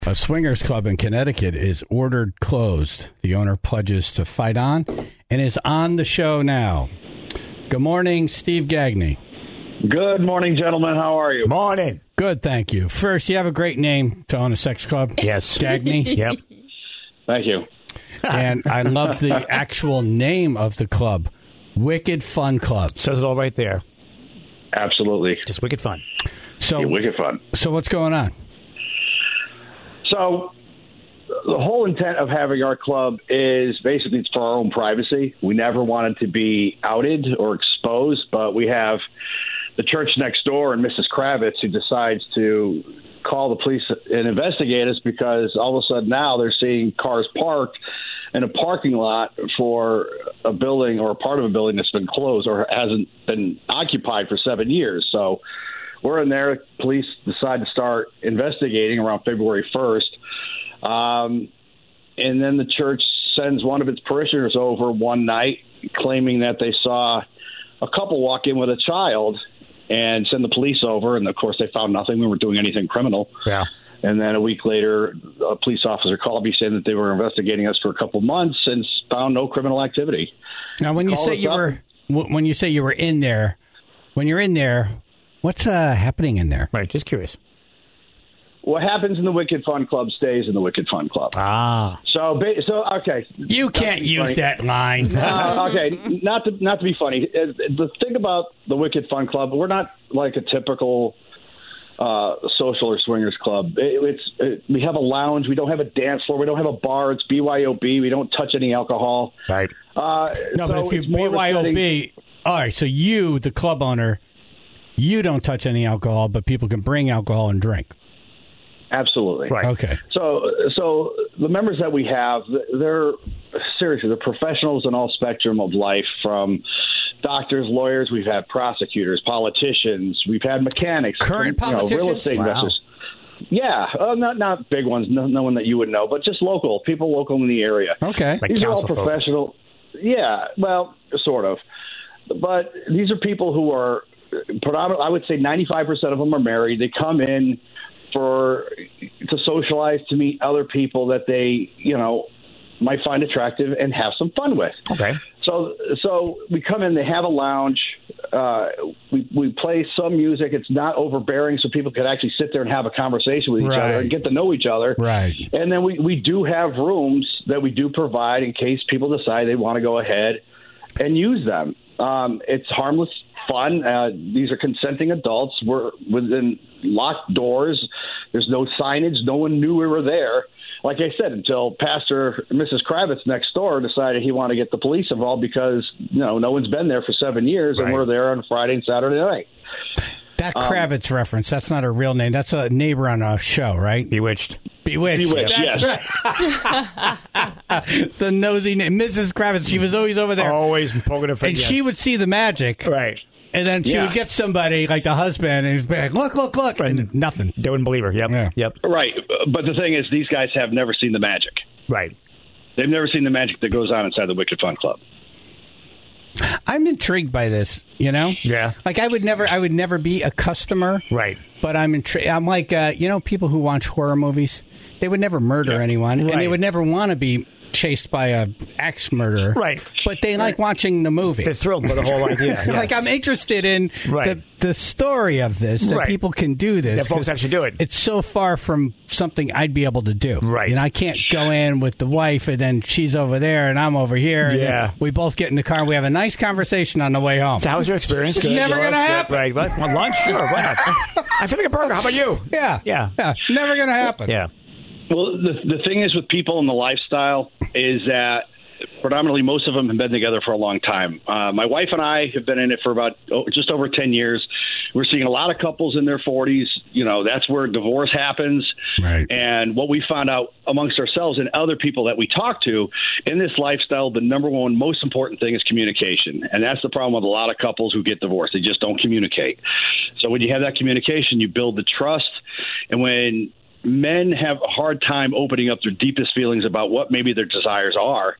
A swingers club in Connecticut is ordered closed. The owner pledges to fight on and is on the show now. Good morning, Steve Gagne. Good morning, gentlemen. How are you? Morning. Good, thank you. First, you have a great name to own a sex club. Yes. Gagne. Yep. Thank you. And I love the actual name of the club, Wicked Fun Club. Says it all right there. Absolutely. Just wicked fun. So, Yeah, wicked fun. So what's going on? So the whole intent of having our club is basically for our own privacy. We never wanted to be outed or exposed, but we have the church next door and Mrs. Kravitz who decides to call the police and investigate us because all of a sudden now they're seeing cars parked in a parking lot for a building or a part of a building that's been closed or hasn't been occupied for 7 years. So we're in there. Police decide to start investigating around February 1st. And then the church sends one of its parishioners over one night claiming that they saw a couple walk in with a child and send the police over. And, of course, they found nothing. We weren't doing anything criminal. Yeah. And then a week later, a police officer called me saying that they were investigating us for a couple months and found no criminal activity. Now, when you say you were in there, when you're in there, what's happening in there? Right. Just curious. What happens in the Wicked Fun Club stays in the Wicked Fun Club. Ah. So okay. You can't use that line. Okay, not to be funny. The thing about the Wicked Fun Club, we're not like a typical social or swingers club. We have a lounge. We don't have a dance floor. We don't have a bar. It's BYOB. We don't touch any alcohol. Right. No, but if you BYOB, all right. So you, the club owner, you don't touch any alcohol, but people can bring alcohol and drink. Absolutely. Right. Okay. So the members that we have, they're professionals in all spectrum of life, from doctors, lawyers. We've had prosecutors, politicians. We've had mechanics, current politicians, real estate investors. Yeah, not big ones, no one that you would know, but just local in the area. Okay. Like these are all council professional. Yeah, well, sort of. But these are people who are predominantly, I would say 95% of them are married. They come in to socialize, to meet other people that they, might find attractive and have some fun with. Okay. So we come in, they have a lounge. We play some music. It's not overbearing, so people can actually sit there and have a conversation with each other and get to know each other. Right. And then we do have rooms that we do provide in case people decide they want to go ahead and use them. It's harmless fun. These are consenting adults. We're within locked doors. There's no signage. No one knew we were there. Like I said, until Pastor Mrs. Kravitz next door decided he wanted to get the police involved because, no one's been there for 7 years, and we're there on Friday and Saturday night. That Kravitz reference, that's not a real name. That's a neighbor on a show, right? Bewitched. Yes. Right. The nosy name, Mrs. Kravitz. She was always over there. Always poking her finger. And she would see the magic. Right. And then she would get somebody, like the husband, and he'd be like, look. And nothing. They wouldn't believe her. Yep. Yeah. Yep. Right. But the thing is, these guys have never seen the magic. Right. They've never seen the magic that goes on inside the Wicked Fun Club. I'm intrigued by this, Yeah. Like I would never be a customer. Right. But I'm intrigued. I'm like, people who watch horror movies, they would never murder anyone, and they would never want to be chased by a axe murderer. Right. But they like watching the movie. They're thrilled by the whole idea. Yes. Like I'm interested in the story of this, that people can do this. That folks actually do it. It's so far from something I'd be able to do. Right. And I can't go in with the wife and then she's over there and I'm over here. And Yeah. we both get in the car and we have a nice conversation on the way home. So how was your experience? It's never going to happen. Right. What? Want lunch? Sure. Why not? I feel like a burger. How about you? Yeah. Never going to happen. Yeah. Well, the thing is with people in the lifestyle is that predominantly most of them have been together for a long time. My wife and I have been in it for about just over 10 years. We're seeing a lot of couples in their 40s. That's where divorce happens. Right. And what we found out amongst ourselves and other people that we talk to in this lifestyle, the number one most important thing is communication. And that's the problem with a lot of couples who get divorced. They just don't communicate. So when you have that communication, you build the trust. And when men have a hard time opening up their deepest feelings about what maybe their desires are,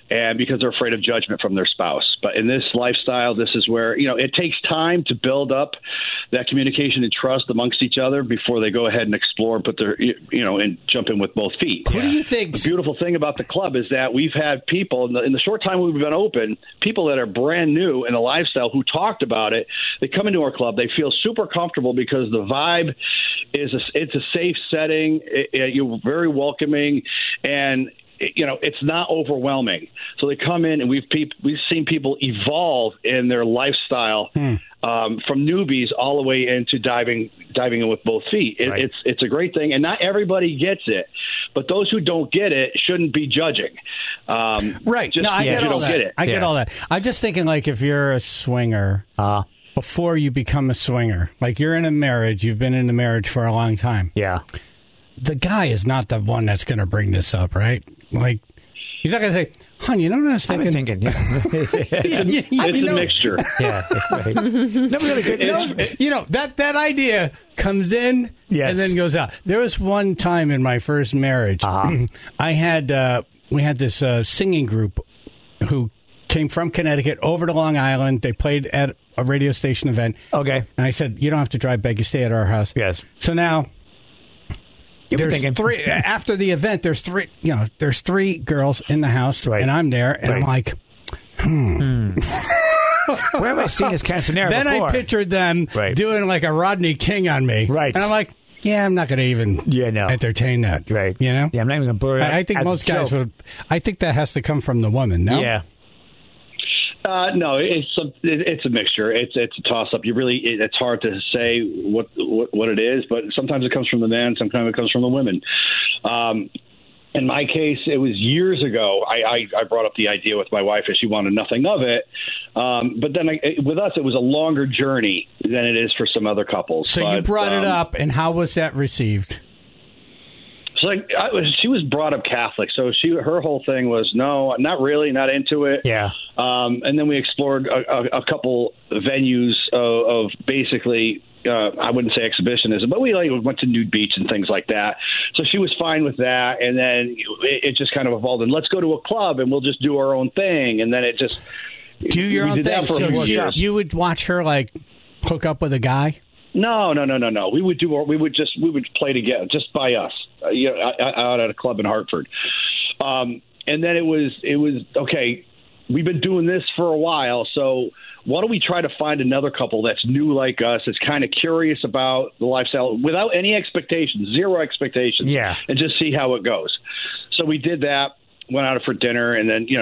and because they're afraid of judgment from their spouse. But in this lifestyle, this is where, it takes time to build up that communication and trust amongst each other before they go ahead and explore and put their, and jump in with both feet. Who do you think? The beautiful thing about the club is that we've had people in the short time we've been open, people that are brand new in the lifestyle who talked about it. They come into our club. They feel super comfortable because the vibe it's a safe setting. You're very welcoming, and it's not overwhelming. So they come in, and we've seen people evolve in their lifestyle from newbies all the way into diving in with both feet. Right. It's a great thing, and not everybody gets it. But those who don't get it shouldn't be judging. Right? Just No, I get all that. Get it. I get all that. I'm just thinking, like, if you're a swinger. Before you become a swinger, like you're in a marriage, you've been in a marriage for a long time. Yeah. The guy is not the one that's going to bring this up, right? Like, he's not going to say, hon, you know what I was thinking? I've been thinking, It's a mixture. Yeah. Right. No, really good. That idea comes in and then goes out. There was one time in my first marriage, I had we had this singing group who came from Connecticut over to Long Island. They played at a radio station event. Okay. And I said, you don't have to drive back. You stay at our house. Yes. So now there's thinking. three. After the event, there's three girls in the house, Right. and I'm there, and I'm like, Where have I seen this Castanera Then before? I pictured them doing like a Rodney King on me. Right. And I'm like, yeah, I'm not going to even entertain that. Right. You know? Yeah, I'm not even going to blur it out. I think most guys would. I think that has to come from the woman, no? Yeah. No, it's a mixture. It's a toss up. It's hard to say what it is, but sometimes it comes from the men, sometimes it comes from the women. In my case, it was years ago. I brought up the idea with my wife, and she wanted nothing of it. But then with us, it was a longer journey than it is for some other couples. So you brought it up, and how was that received? So she was brought up Catholic, so her whole thing was no, not really, not into it. Yeah. And then we explored a couple venues of basically. I wouldn't say exhibitionism, but we went to nude beach and things like that. So she was fine with that, and then it just kind of evolved. And let's go to a club, and we'll just do our own thing. And then it just do your own thing. So you would watch her like hook up with a guy. No. We would play together, just by us, out at a club in Hartford. And then it was okay. We've been doing this for a while, so why don't we try to find another couple that's new like us, that's kind of curious about the lifestyle without any expectations, zero expectations, and just see how it goes. So we did that, went out for dinner, and then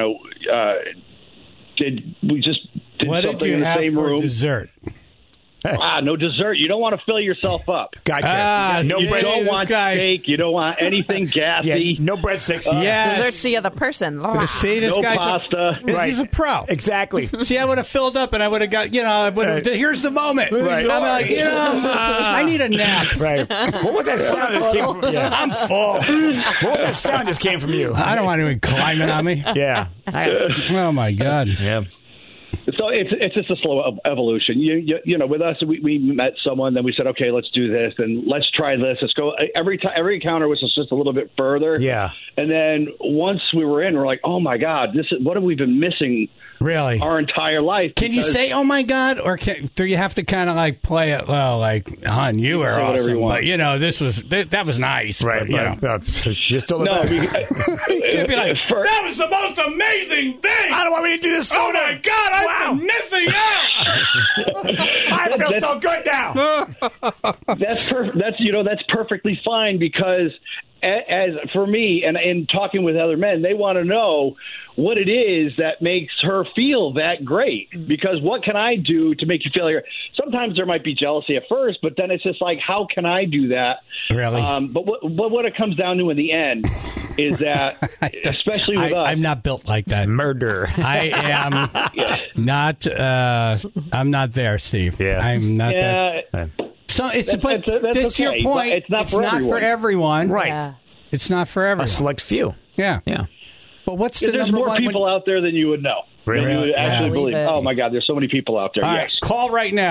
did what something did you in the have same for room. Dessert? No dessert. You don't want to fill yourself up. Gotcha. You don't want steak. You don't want anything gassy. No breadsticks. Dessert's the other person. See, this no guy's pasta. He's a pro. Exactly. See, I would have filled up, and I would have got, here's the moment. Right. I'm like, I need a nap. Right. What was that sound that came from you? I'm full. What was that sound that came from you? I don't want anyone climbing on me. Yeah. Oh, my God. Yeah. So it's just a slow evolution. With us, we met someone, then we said, okay, let's do this, and let's try this. Let's go. Every encounter was just a little bit further. Yeah. And then once we were in, we're like, oh my God, what have we been missing? Really? Our entire life. Can you say, oh my God, or do you have to kind of like play it well, like, hon, you were awesome, but that was nice. Right. But, you're still the no, best. You'd be like, that was the most amazing thing. I don't want me to do this. Oh my God, I've been missing out. I feel so good now. That's perfectly fine, because as for me and in talking with other men, they want to know what it is that makes her feel that great, because what can I do to make you feel here? Sometimes there might be jealousy at first, but then it's just like, how can I do that? Really? But what it comes down to in the end is that, especially with us, I'm not built like that. Murder. I am not. I'm not there, Steve. Yeah. I'm not that. So that's okay, your point. It's not for everyone. Right. Yeah. It's not for everyone. A select few. Yeah. Yeah. But what's the there's number more one? people out there than you would know. Really? You would actually Believe believe. it. Oh my God, there's so many people out there. All Yes. right, call right now.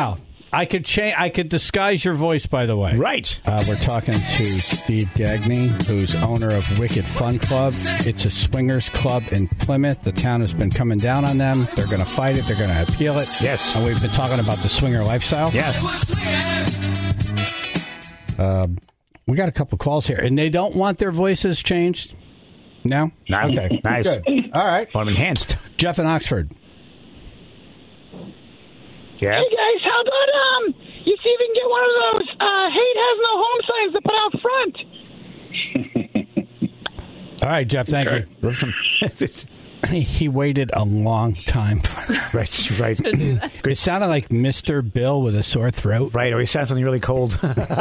I could change. I could disguise your voice, by the way. Right. We're talking to Steve Gagne, who's owner of Wicked Fun Club. It's a swingers club in Plymouth. The town has been coming down on them. They're going to fight it. They're going to appeal it. Yes. And we've been talking about the swinger lifestyle. Yes. We got a couple calls here, and they don't want their voices changed. No? Okay. Nice. Good. All right. Want them enhanced. Jeff in Oxford. Jeff? Hey guys, how about you see if you can get one of those hate has no home signs to put out front? All right, Jeff, thank you. He waited a long time. Right. It sounded like Mr. Bill with a sore throat. Right, or he said something really cold.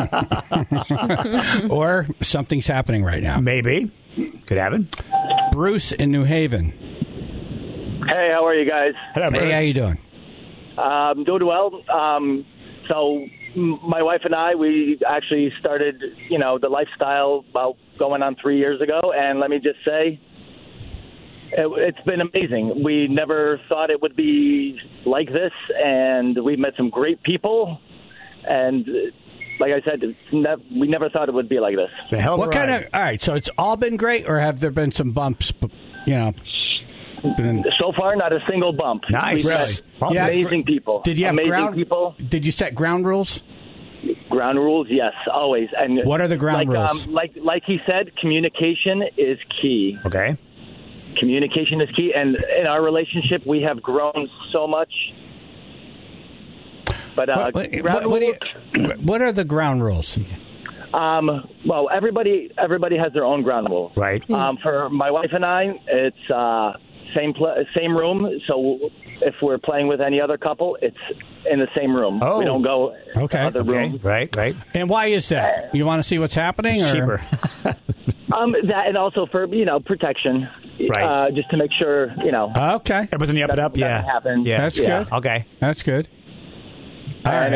Or something's happening right now. Maybe. Could happen. Bruce in New Haven. Hey, how are you guys? Hello, Bruce. Hey, how you doing? Doing well. So my wife and I, we actually started, the lifestyle about going on 3 years ago. And let me just say, it's been amazing. We never thought it would be like this. And we've met some great people. And like I said, we never thought it would be like this. All right, so it's all been great, or have there been some bumps, So far, not a single bump. Nice. We've met amazing people. Did you have amazing people? Did you set ground rules? Ground rules, yes, always. And what are the ground rules? Like he said, communication is key. Okay. Communication is key, and in our relationship, we have grown so much. But what are the ground rules? Well, everybody has their own ground rule. Right. For my wife and I, it's same room. So if we're playing with any other couple, it's in the same room. Oh. We don't go to other rooms. Right. And why is that? You want to see what's happening? Or? Cheaper. That, and also for protection. Right. Just to make sure Okay. It was in the up and up. Yeah. Happen. Yeah. That's good. Okay. That's good. All and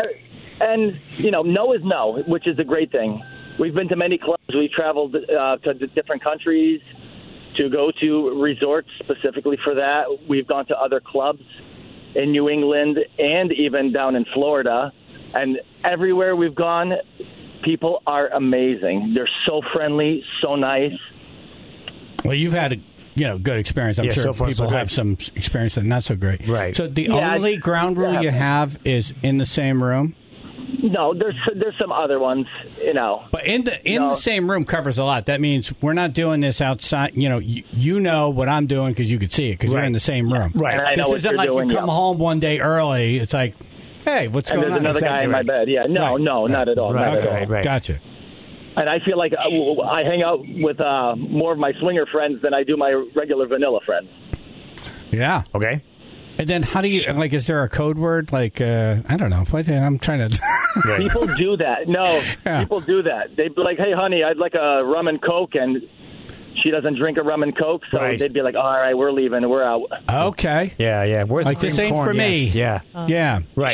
right. no is no, which is a great thing. We've been to many clubs. We've traveled to different countries to go to resorts specifically for that. We've gone to other clubs in New England and even down in Florida. And everywhere we've gone, people are amazing. They're so friendly, so nice. Well, you've had a good experience. I'm sure so far, people so have some experience and not so great. Right. So the only ground rule you have is in the same room? No, there's some other ones, But in the same room covers a lot. That means we're not doing this outside. You know what I'm doing because you could see it because you're in the same room. Right. And I know this what isn't you're like doing, you come home one day early. It's like, hey, what's going on? And there's another guy in my bed. Yeah, no, not at all. Right. Not at all. Right. Gotcha. And I feel like I hang out with more of my swinger friends than I do my regular vanilla friends. Yeah. Okay. And then how do you, is there a code word? I don't know. I'm trying to... People do that. No, people do that. They'd be like, hey, honey, I'd like a rum and Coke, and she doesn't drink a rum and Coke, so they'd be like, all right, we're leaving, we're out. Okay. Yeah. Where's the this ain't corn? for me. Yes. Yeah. Yeah. Right.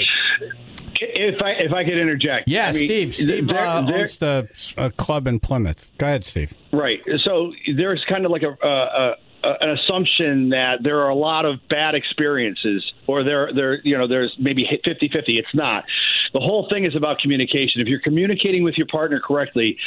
If I could interject. Yeah, Steve. Steve owns the club in Plymouth. Go ahead, Steve. Right. So there's kind of like an assumption that there are a lot of bad experiences, or there's maybe 50-50. It's not. The whole thing is about communication. If you're communicating with your partner correctly,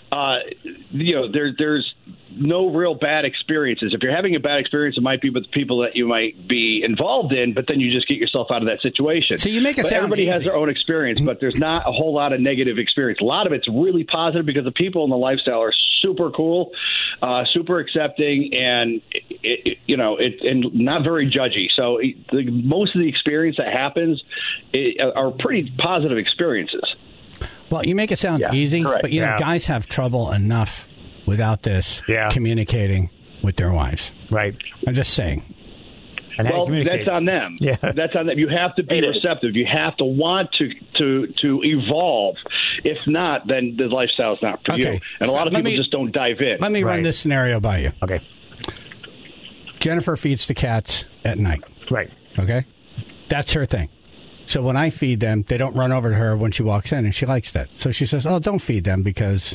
there's no real bad experiences. If you're having a bad experience, it might be with people that you might be involved in, but then you just get yourself out of that situation. So you make it sound everybody easy. has their own experience, but there's not a whole lot of negative experience. A lot of it's really positive because the people in the lifestyle are super cool, super accepting, and and not very judgy. So most of the experience that happens are pretty positive experiences. Well, you make it sound easy, correct. but guys have trouble enough without this communicating with their wives. Right. I'm just saying. And well, that's on them. Yeah. That's on them. You have to be receptive. You have to want to evolve. If not, then the lifestyle is not for you. And a lot of people just don't dive in. Let me run this scenario by you. Okay. Jennifer feeds the cats at night. Right. Okay? That's her thing. So when I feed them, they don't run over to her when she walks in, and she likes that. So she says, don't feed them because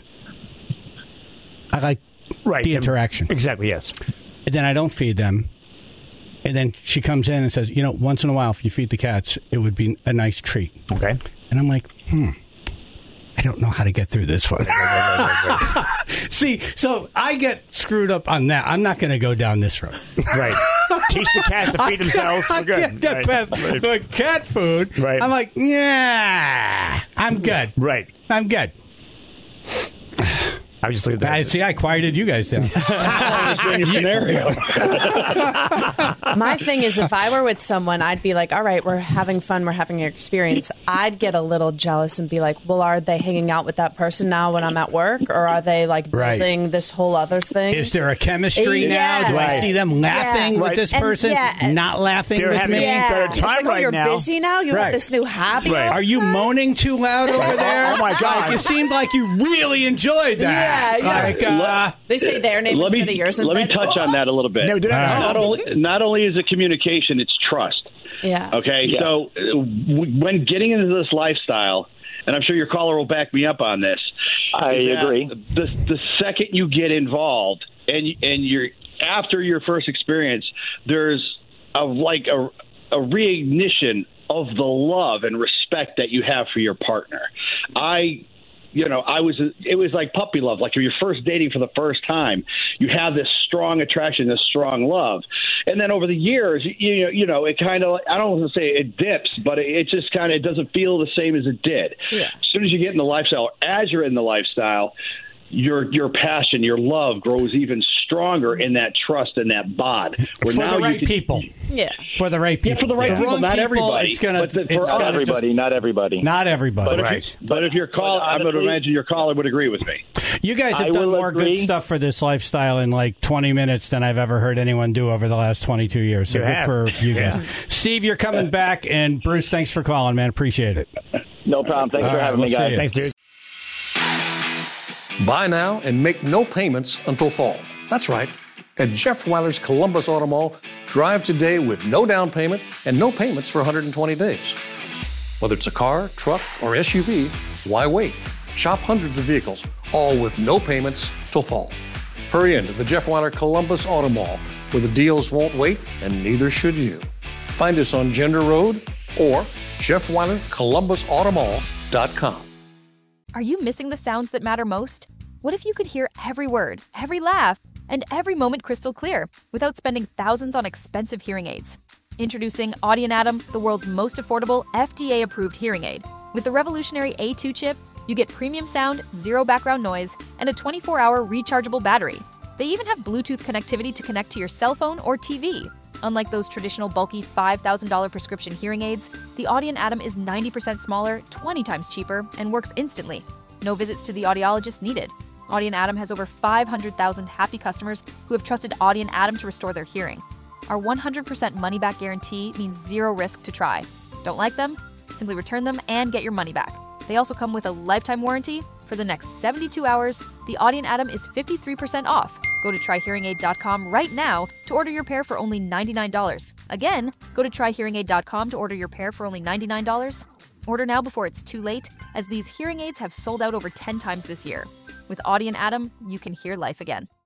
I like the interaction. Exactly, yes. And then I don't feed them. And then she comes in and says, once in a while, if you feed the cats, it would be a nice treat. Okay. And I'm like, I don't know how to get through this one. See, so I get screwed up on that. I'm not going to go down this road. Right. Teach the cats to feed themselves. We're good. But cat food, right. I'm like, yeah, I'm good. Right. I'm good. I just look at that. I quieted you guys down. Scenario. My thing is, if I were with someone, I'd be like, all right, we're having fun, we're having an experience. I'd get a little jealous and be like, well, are they hanging out with that person now when I'm at work? Or are they like building this whole other thing? Is there a chemistry now? Do I see them laughing with this person, not laughing with having me? better time like, right now. You're busy now? You have this new hobby? Right. Are you moaning too loud over there? Oh, my God. Like, you seemed like you really enjoyed that. Yeah. They say their name instead of yours. Let me touch on that a little bit. Not only is it communication, it's trust. Yeah. Okay. Yeah. So when getting into this lifestyle, and I'm sure your caller will back me up on this. I agree. The second you get involved and you're after your first experience, there's a reignition of the love and respect that you have for your partner. It was like puppy love. Like if you're first dating for the first time, you have this strong attraction, this strong love. And then over the years, it kind of, I don't want to say it dips, but it just kind of doesn't feel the same as it did. Yeah. As soon as you get in the lifestyle, as you're in the lifestyle, your passion, your love grows even stronger in that trust and that bond. For the right people. Yeah. For the right people. Yeah, for the right people, not everybody. Not everybody. Not everybody. But if your caller, I'm going to imagine your caller would agree with me. You guys have done more good stuff for this lifestyle in like 20 minutes than I've ever heard anyone do over the last 22 years. So good for you guys. Steve, you're coming back. And Bruce, thanks for calling, man. Appreciate it. No problem. Thanks for having me, guys. Thanks, dude. Buy now and make no payments until fall. That's right. At Jeff Weiler's Columbus Auto Mall, drive today with no down payment and no payments for 120 days. Whether it's a car, truck, or SUV, why wait? Shop hundreds of vehicles, all with no payments till fall. Hurry into the Jeff Weiler Columbus Auto Mall, where the deals won't wait and neither should you. Find us on Gender Road or JeffWeilerColumbusAutomall.com. Are you missing the sounds that matter most? What if you could hear every word, every laugh, and every moment crystal clear without spending thousands on expensive hearing aids? Introducing Audient Atom, the world's most affordable FDA-approved hearing aid. With the revolutionary A2 chip, you get premium sound, zero background noise, and a 24-hour rechargeable battery. They even have Bluetooth connectivity to connect to your cell phone or TV. Unlike those traditional bulky $5,000 prescription hearing aids, the Audient Atom is 90% smaller, 20 times cheaper, and works instantly. No visits to the audiologist needed. Audient Atom has over 500,000 happy customers who have trusted Audient Atom to restore their hearing. Our 100% money-back guarantee means zero risk to try. Don't like them? Simply return them and get your money back. They also come with a lifetime warranty. For the next 72 hours, the Audient Atom is 53% off. Go to tryhearingaid.com right now to order your pair for only $99. Again, go to tryhearingaid.com to order your pair for only $99. Order now before it's too late, as these hearing aids have sold out over 10 times this year. With Audient Atom, you can hear life again.